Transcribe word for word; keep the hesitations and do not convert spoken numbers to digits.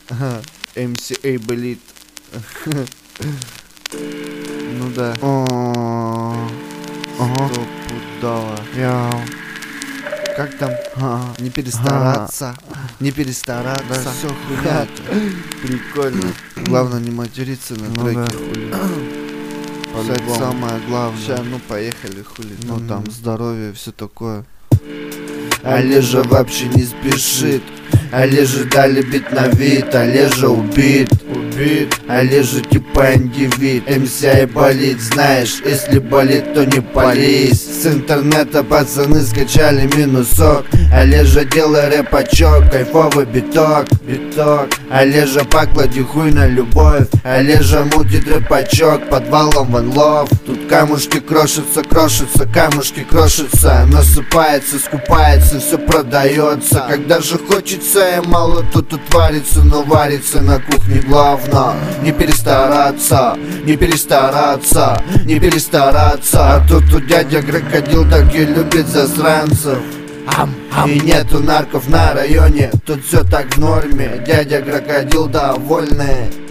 эм си Эйболит. Ну да. Стопудово. Как там? Не перестараться. Не перестараться. Да все хуйня. Прикольно. Главное не материться на треке, хули. Это самое главное. Сейчас, ну поехали, хули. Ну там здоровье, все такое. Олежа вообще не спешит. Олежа дали бит на вид. Олежа убит. Убит. Олежа типа индивид. эм си Эйболит, знаешь, если болит, то не пались. С интернета пацаны скачали минусок. Олежа делай рэпачок, кайфовый биток. Биток. Олежа поклади хуй на любовь. Олежа мутит рэпачок, подвалом ван лов. Тут камушки крошатся, крошатся, камушки крошатся. Насыпается, скупается, все продается. Когда же хочется и мало тут отварится, но варится на кухне главное. Не перестараться, не перестараться, не перестараться. А тут у дядя крокодил так и любит засранцев. И нету нарков на районе, тут все так в норме. Дядя крокодил довольный.